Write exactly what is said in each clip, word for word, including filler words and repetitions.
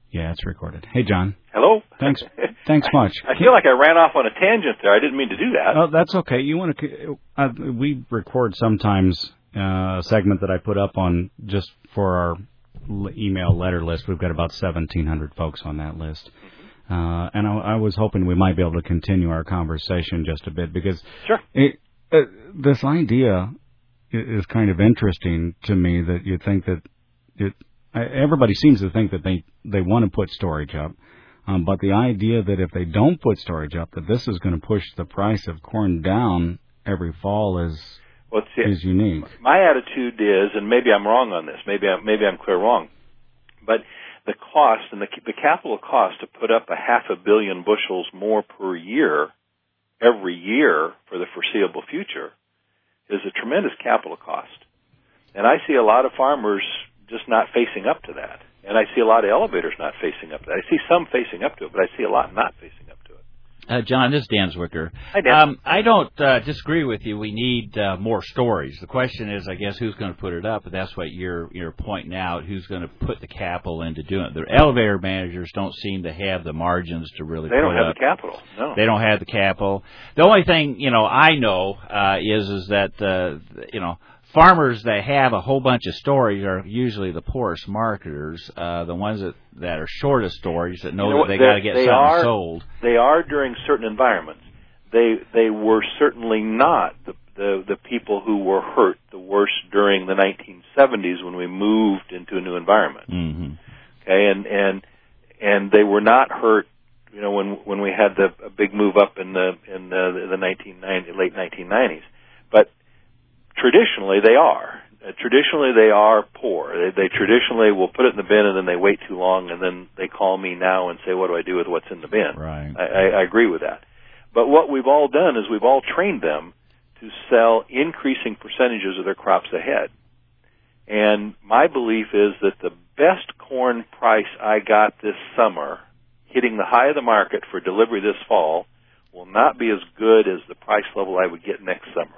Yeah, it's recorded. Hey, John. Hello. Thanks. Thanks much. I feel like I ran off on a tangent there. I didn't mean to do that. Oh, that's okay. You want to? Uh, we record sometimes uh, a segment that I put up on just for our email letter list. We've got about seventeen hundred folks on that list, mm-hmm. uh, and I, I was hoping we might be able to continue our conversation just a bit because sure. it, uh, this idea is kind of interesting to me. That you think that it. Everybody seems to think that they, they want to put storage up, um, but the idea that if they don't put storage up, that this is going to push the price of corn down every fall is well, see, is unique. My attitude is, and maybe I'm wrong on this, maybe I'm, maybe I'm clear wrong, but the cost and the, the capital cost to put up a half a billion bushels more per year every year for the foreseeable future is a tremendous capital cost, and I see a lot of farmers just not facing up to that. And I see a lot of elevators not facing up to that. I see some facing up to it, but I see a lot not facing up to it. Uh, John, this is Dan Zwicker. Hi, Dan. Um, I don't uh, disagree with you. We need uh, more storage. The question is, I guess, who's going to put it up? But that's what you're you're pointing out, who's going to put the capital into doing it. The elevator managers don't seem to have the margins to really they put don't have up. the capital. No. They don't have the capital. The only thing, you know, I know uh, is, is that, uh, you know, farmers that have a whole bunch of storage are usually the poorest marketers, uh, the ones that, that are short of storage that know, you know that they got to get something are, sold. They are during certain environments. They they were certainly not the, the the people who were hurt the worst during the nineteen seventies when we moved into a new environment. Mm-hmm. Okay, and and and they were not hurt, you know, when when we had the a big move up in the in the, the nineteen ninety late nineteen nineties, but traditionally, they are. Uh, traditionally, they are poor. They, they traditionally will put it in the bin and then they wait too long and then they call me now and say, what do I do with what's in the bin? Right. I, I, I agree with that. But what we've all done is we've all trained them to sell increasing percentages of their crops ahead. And my belief is that the best corn price I got this summer, hitting the high of the market for delivery this fall, will not be as good as the price level I would get next summer.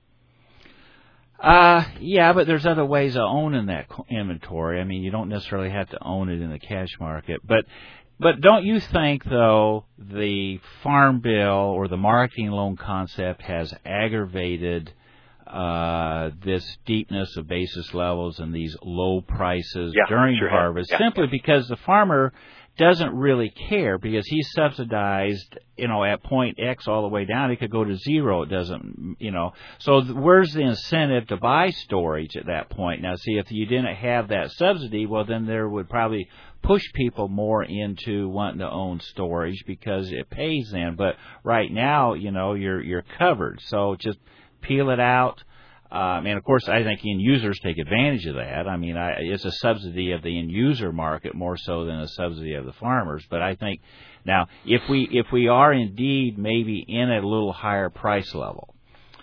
Uh, yeah, but there's other ways of owning that inventory. I mean, you don't necessarily have to own it in the cash market. But but don't you think, though, the Farm Bill or the marketing loan concept has aggravated uh, this steepness of basis levels and these low prices yeah, during sure harvest, yeah, simply yeah. because the farmer doesn't really care because he's subsidized, you know, at point X all the way down. It could go to zero. It doesn't, you know. So th- where's the incentive to buy storage at that point? Now, see, if you didn't have that subsidy, well, then there would probably push people more into wanting to own storage because it pays them. But right now, you know, you're you're covered. So just peel it out. Um, and, of course, I think end users take advantage of that. I mean, I, it's a subsidy of the end user market more so than a subsidy of the farmers. But I think now if we if we are indeed maybe in a little higher price level,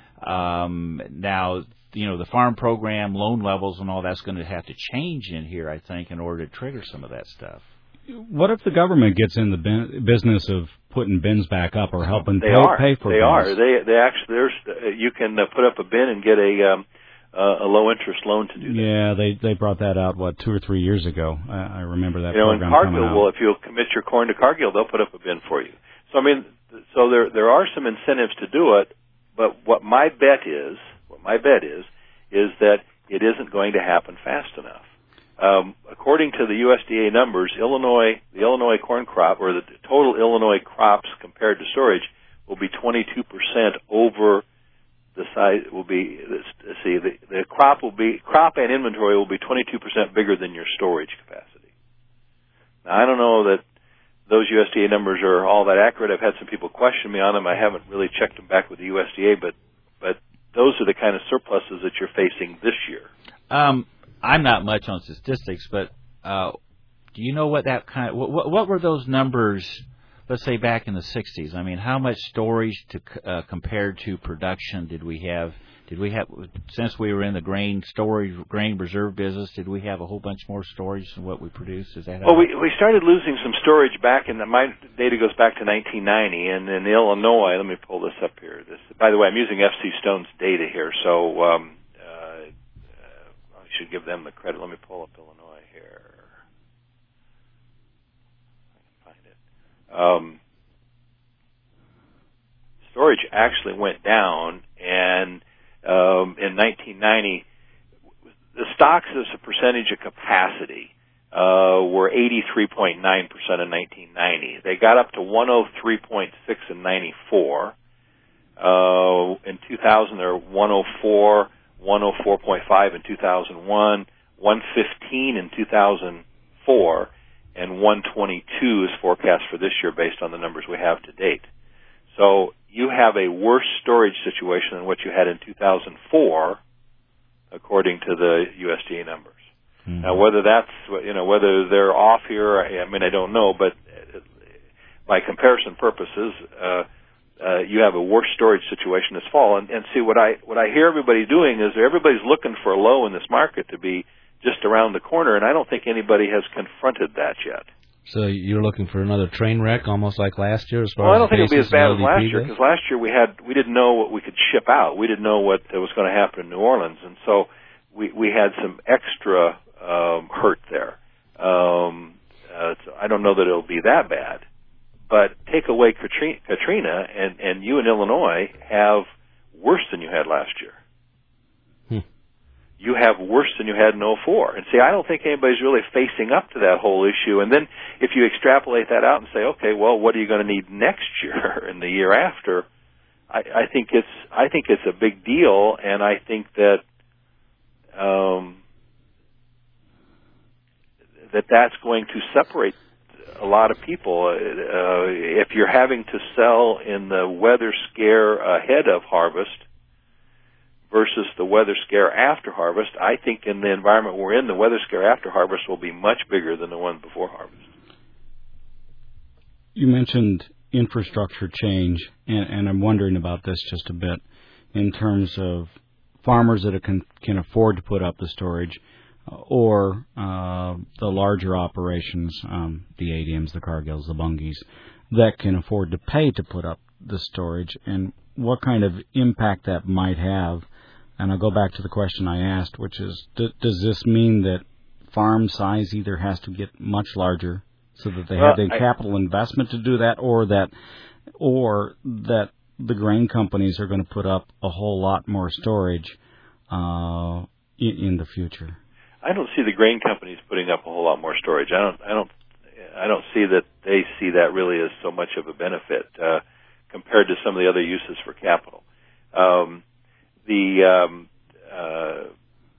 um, now, you know, the farm program, loan levels and all that's going to have to change in here, I think, in order to trigger some of that stuff. What if the government gets in the bin, business of putting bins back up or helping they pay, are. pay for they bins? are. They they actually there's uh, you can uh, put up a bin and get a um, uh, a low interest loan to do that. Yeah, they they brought that out what two or three years ago. I, I remember that. You know, in program Cargill, coming out. well, if you'll commit your corn to Cargill, they'll put up a bin for you. So I mean, so there there are some incentives to do it, but what my bet is, what my bet is, is that it isn't going to happen fast enough. Um, according to the U S D A numbers, Illinois, the Illinois corn crop, or the total Illinois crops compared to storage, will be twenty-two percent over the size. Will be let's see the, the crop will be crop and inventory will be twenty-two percent bigger than your storage capacity. Now, I don't know that those U S D A numbers are all that accurate. I've had some people question me on them. I haven't really checked them back with the U S D A, but but those are the kind of surpluses that you're facing this year. Um. I'm not much on statistics, but uh, do you know what that kind of, what, what were those numbers, let's say back in the sixties? I mean, how much storage to, uh, compared to production did we have? Did we have, since we were in the grain storage, grain reserve business, did we have a whole bunch more storage than what we produced? Is that how? Well, we we started losing some storage back in the, my data goes back to nineteen ninety, and in Illinois, let me pull this up here. This, by the way, I'm using F C Stone's data here, so um, should give them the credit. Let me pull up Illinois here. um, storage actually went down, and um, in nineteen ninety, the stocks as a percentage of capacity uh, were eighty-three point nine percent in nineteen ninety. They got up to one oh three point six in ninety-four. Uh, in two thousand, they're one oh four, one oh four point five in two thousand one, one fifteen in two thousand four, and one twenty-two is forecast for this year based on the numbers we have to date. So you have a worse storage situation than what you had in two thousand four, according to the U S D A numbers. Mm-hmm. Now, whether that's, you know, whether they're off here, I mean, I don't know, but by comparison purposes, uh, uh, you have a worse storage situation this fall. And, and see, what I what I hear everybody doing is everybody's looking for a low in this market to be just around the corner, and I don't think anybody has confronted that yet. So you're looking for another train wreck, almost like last year, as far well, as I don't think it'll be as bad as last year, goes? because last year we had we didn't know what we could ship out. We didn't know what was going to happen in New Orleans, and so we we had some extra um, hurt there. Um, uh, so I don't know that it'll be that bad, but take away Katrina, Katrina and and you in Illinois have worse than you had last year. You have worse than you had in oh four. And see, I don't think anybody's really facing up to that whole issue. And then if you extrapolate that out and say, okay, well, what are you going to need next year and the year after? I, I think it's I think it's a big deal, and I think that um, that that's going to separate a lot of people. Uh, if you're having to sell in the weather scare ahead of harvest versus the weather scare after harvest, I think in the environment we're in, the weather scare after harvest will be much bigger than the one before harvest. You mentioned infrastructure change, and, and I'm wondering about this just a bit in terms of farmers that can, can afford to put up the storage, uh, or uh, the larger operations, um, the A D Ms, the Cargills, the Bunge's, that can afford to pay to put up the storage, and what kind of impact that might have. And I'll go back to the question I asked, which is, d- does this mean that farm size either has to get much larger so that they well, have the I, capital investment to do that, or that, or that the grain companies are going to put up a whole lot more storage uh, in, in the future? I don't see the grain companies putting up a whole lot more storage. I don't. I don't. I don't see that they see that really as so much of a benefit uh, compared to some of the other uses for capital. Um, The um, uh,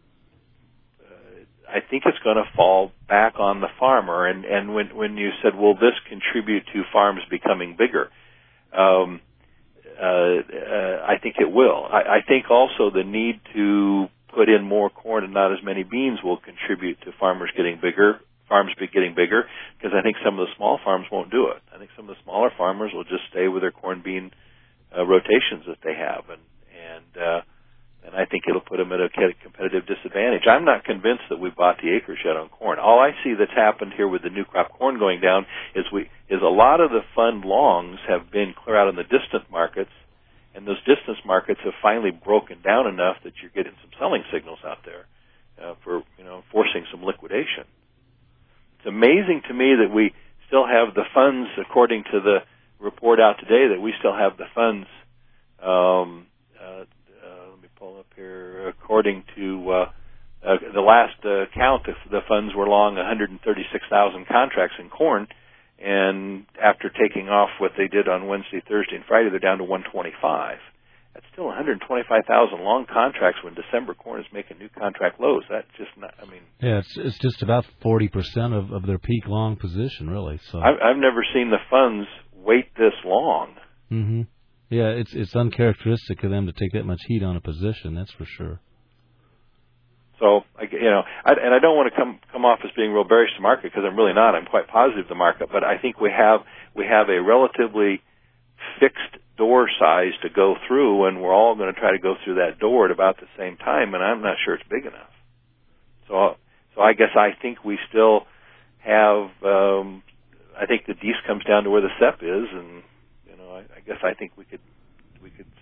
I think it's going to fall back on the farmer. And, and when when you said, will this contribute to farms becoming bigger? Um, uh, uh, I think it will. I, I think also the need to put in more corn and not as many beans will contribute to farmers getting bigger. Farms be getting bigger, because I think some of the small farms won't do it. I think some of the smaller farmers will just stay with their corn bean uh, rotations that they have, and and. Uh, And I think it'll put them at a competitive disadvantage. I'm not convinced that we bought the acres yet on corn. All I see that's happened here with the new crop corn going down is we is a lot of the fund longs have been clear out in the distant markets, and those distance markets have finally broken down enough that you're getting some selling signals out there uh, for you know forcing some liquidation. It's amazing to me that we still have the funds, according to the report out today, that we still have the funds. Um, uh, Pull up here. According to uh, uh, the last uh, count, the, the funds were long one hundred thirty-six thousand contracts in corn, and after taking off what they did on Wednesday, Thursday, and Friday, they're down to one twenty-five. That's still one hundred twenty-five thousand long contracts when December corn is making new contract lows. That's just not. I mean, yeah, it's it's just about forty percent of, of their peak long position, really. So I've, I've never seen the funds wait this long. Mm-hmm. Yeah, it's it's uncharacteristic of them to take that much heat on a position. That's for sure. So, you know, I, and I don't want to come come off as being real bearish to the market, because I'm really not. I'm quite positive the market, but I think we have we have a relatively fixed door size to go through, and we're all going to try to go through that door at about the same time, and I'm not sure it's big enough. So, so I guess I think we still have. Um, I think the D E A C comes down to where the S E P is, and I guess I think we could we could you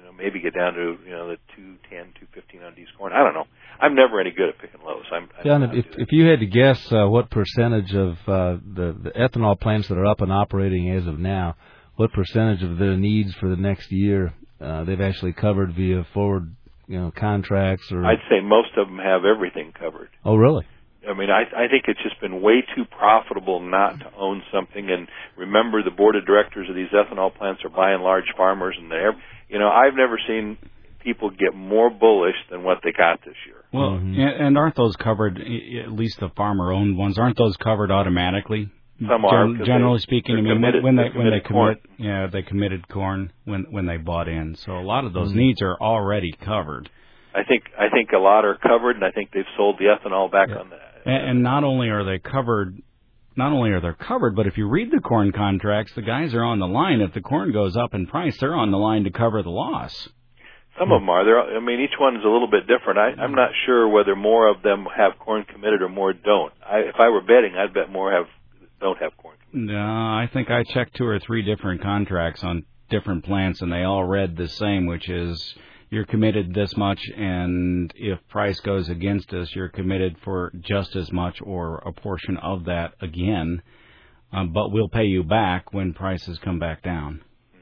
know, maybe get down to, you know, the two ten, two fifteen on D's corn. I don't know. I'm never any good at picking lows. I'm, I John, if, if you had to guess uh, what percentage of uh, the, the ethanol plants that are up and operating as of now, what percentage of their needs for the next year uh, they've actually covered via forward, you know, contracts? Or I'd say most of them have everything covered. Oh, really? I mean, I, I think it's just been way too profitable not to own something. And remember, the board of directors of these ethanol plants are by and large farmers, and they're, you know, I've never seen people get more bullish than what they got this year. Well, mm-hmm. and aren't those covered? At least the farmer-owned ones, aren't those covered automatically? Some are. Gen- generally they, speaking, I mean, committed, when they when they corn. commit, yeah, they committed corn when when they bought in. So a lot of those mm-hmm. needs are already covered. I think I think a lot are covered, and I think they've sold the ethanol back yeah. on that. And, and not only are they covered, not only are they covered, but if you read the corn contracts, the guys are on the line. If the corn goes up in price, they're on the line to cover the loss. Some of them are. They're, I mean, each one is a little bit different. I, I'm not sure whether more of them have corn committed or more don't. I, if I were betting, I'd bet more have don't have corn committed. No, I think I checked two or three different contracts on different plants, and they all read the same, which is you're committed this much, and if price goes against us, you're committed for just as much or a portion of that again, um, but we'll pay you back when prices come back down.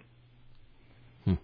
Hmm.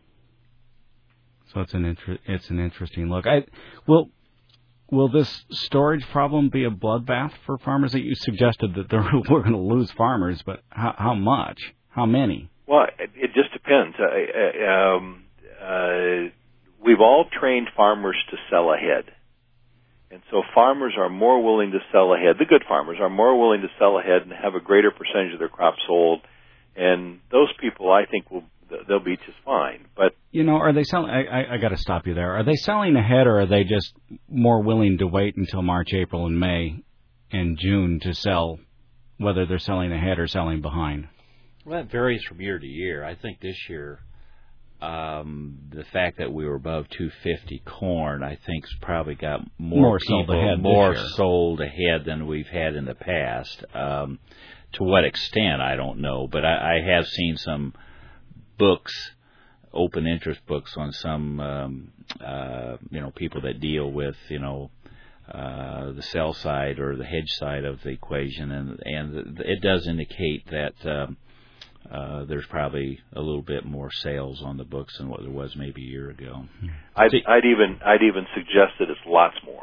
So it's an inter- it's an interesting look. I will. Will this storage problem be a bloodbath for farmers? That you suggested that there, we're going to lose farmers, but how, how much? How many? Well, it, it just depends. Uh, um, uh, we've all trained farmers to sell ahead. And so farmers are more willing to sell ahead. The good farmers are more willing to sell ahead and have a greater percentage of their crop sold. And those people, I think, will they'll be just fine. But you know, are they selling? I, I, I got to stop you there. Are they selling ahead, or are they just more willing to wait until March, April, and May, and June to sell? Whether they're selling ahead or selling behind. Well, that varies from year to year. I think this year, um, the fact that we were above two fifty corn, I think's probably got more, more people, sold ahead more this year. sold ahead than we've had in the past. Um, to what extent, I don't know, but I, I have seen some books, open interest books on some, um, uh, you know, people that deal with, you know, uh, the sell side or the hedge side of the equation, and and it does indicate that um, uh, there's probably a little bit more sales on the books than what there was maybe a year ago. I'd, I'd even I'd even suggest that it's lots more,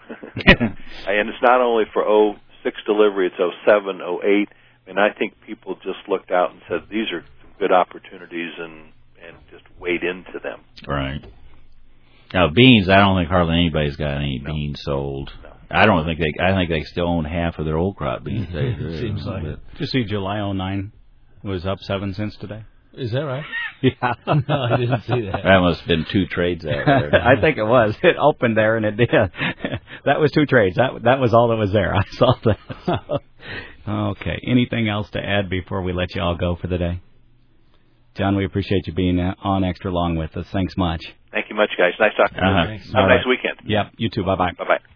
and it's not only for oh six delivery; it's oh seven, oh eight, and I think people just looked out and said these are good opportunities and and just wade into them. Right. Now beans, I don't think hardly anybody's got any no. beans sold. No. I don't think they. I think they still own half of their old crop beans. It seems like it. Did you see July oh nine was up seven cents today? Is that right? Yeah. No, I didn't see that. That must have been two trades out there. I think it was. It opened there and it did. That was two trades. That that was all that was there. I saw that. Okay. Anything else to add before we let you all go for the day? John, we appreciate you being on extra long with us. Thanks much. Thank you much, guys. Nice talking to you. Uh-huh. Have a nice weekend. Yep. You too. Bye-bye. Bye-bye.